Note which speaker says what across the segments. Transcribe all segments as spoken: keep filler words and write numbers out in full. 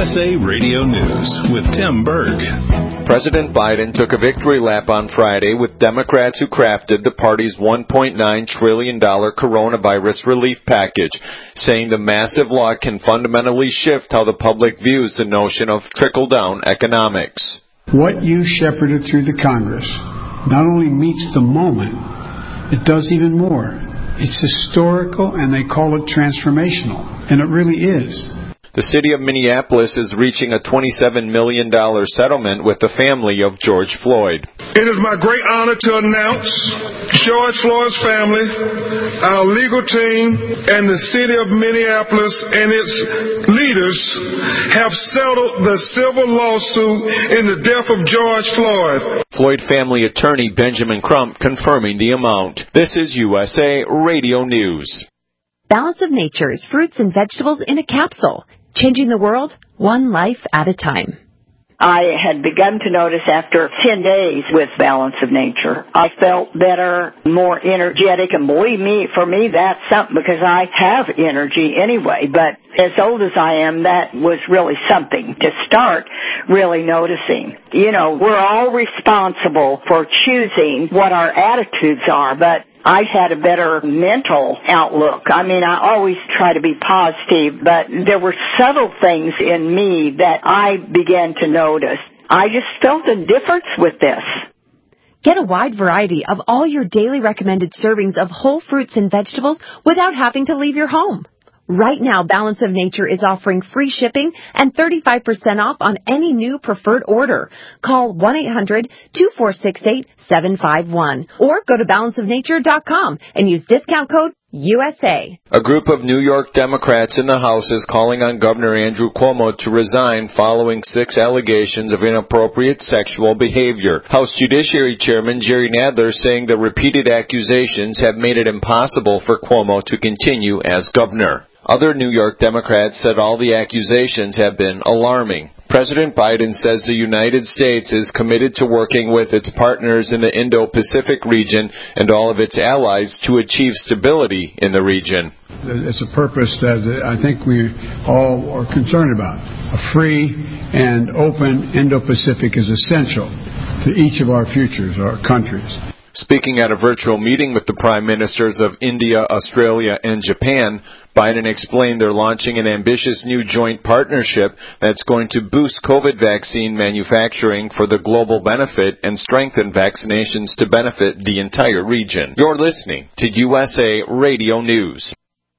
Speaker 1: S A Radio News with Tim Berg.
Speaker 2: President Biden took a victory lap on Friday with Democrats who crafted the party's one point nine trillion dollars coronavirus relief package, saying the massive law can fundamentally shift how the public views the notion of trickle-down economics.
Speaker 3: What you shepherded through the Congress not only meets the moment, it does even more. It's historical, and they call it transformational, and it really is.
Speaker 2: The city of Minneapolis is reaching a twenty-seven million dollars settlement with the family of George Floyd.
Speaker 4: It is my great honor to announce George Floyd's family, our legal team, and the city of Minneapolis and its leaders have settled the civil lawsuit in the death of George Floyd.
Speaker 2: Floyd family attorney Benjamin Crump confirming the amount. This is U S A Radio News.
Speaker 5: Balance of Nature's fruits and vegetables in a capsule. Changing the world, one life at a time.
Speaker 6: I had begun to notice after ten days with Balance of Nature, I felt better, more energetic, and believe me, for me, that's something because I have energy anyway. But as old as I am, that was really something to start really noticing. You know, we're all responsible for choosing what our attitudes are, but I had a better mental outlook. I mean, I always try to be positive, but there were subtle things in me that I began to notice. I just felt a difference with this.
Speaker 5: Get a wide variety of all your daily recommended servings of whole fruits and vegetables without having to leave your home. Right now, Balance of Nature is offering free shipping and thirty-five percent off on any new preferred order. Call one eight hundred two four six eight seven five one or go to balance of nature dot com and use discount code U S A.
Speaker 2: A group of New York Democrats in the House is calling on Governor Andrew Cuomo to resign following six allegations of inappropriate sexual behavior. House Judiciary Chairman Jerry Nadler saying the repeated accusations have made it impossible for Cuomo to continue as governor. Other New York Democrats said all the accusations have been alarming. President Biden says the United States is committed to working with its partners in the Indo-Pacific region and all of its allies to achieve stability in the region.
Speaker 3: It's a purpose that I think we all are concerned about. A free and open Indo-Pacific is essential to each of our futures, our countries.
Speaker 2: Speaking at a virtual meeting with the prime ministers of India, Australia, and Japan, Biden explained they're launching an ambitious new joint partnership that's going to boost COVID vaccine manufacturing for the global benefit and strengthen vaccinations to benefit the entire region. You're listening to U S A Radio News.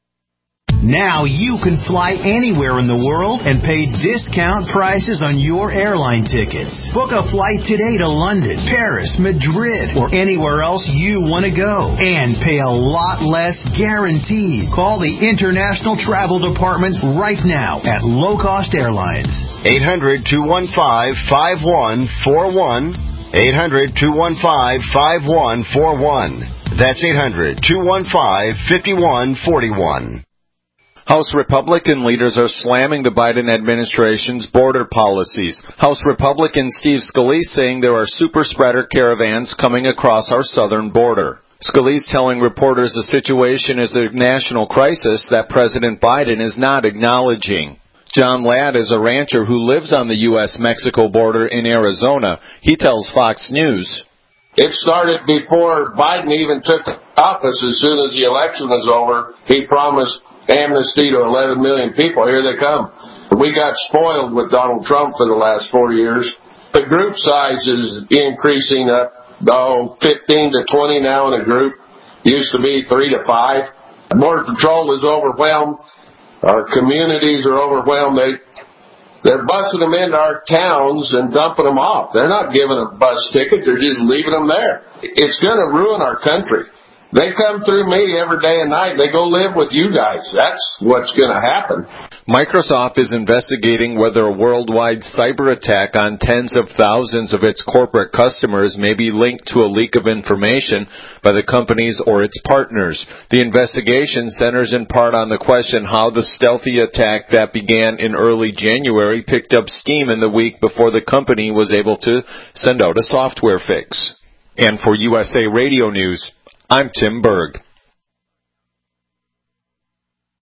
Speaker 7: Now you can fly anywhere in the world and pay discount prices on your airline tickets. Book a flight today to London, Paris, Madrid, or anywhere else you want to go. And pay a lot less guaranteed. Call the International Travel Department right now at Low Cost Airlines.
Speaker 8: eight hundred two one five five one four one. eight hundred two one five five one four one. That's eight hundred two one five five one four one.
Speaker 2: House Republican leaders are slamming the Biden administration's border policies. House Republican Steve Scalise saying there are super spreader caravans coming across our southern border. Scalise telling reporters the situation is a national crisis that President Biden is not acknowledging. John Ladd is a rancher who lives on the U S Mexico border in Arizona. He tells Fox News,
Speaker 9: "It started before Biden even took office. As soon as the election was over, he promised amnesty to eleven million people. Here they come. We got spoiled with Donald Trump for the last four years. The group size is increasing up, oh, fifteen to twenty now in a group. Used to be three to five. Border Patrol is overwhelmed. Our communities are overwhelmed. They, they're busting them into our towns and dumping them off. They're not giving them bus tickets. They're just leaving them there. It's going to ruin our country. They come through me every day and night. They go live with you guys. That's what's going to happen."
Speaker 2: Microsoft is investigating whether a worldwide cyber attack on tens of thousands of its corporate customers may be linked to a leak of information by the companies or its partners. The investigation centers in part on the question how the stealthy attack that began in early January picked up steam in the week before the company was able to send out a software fix. And for U S A Radio News, I'm Tim Berg.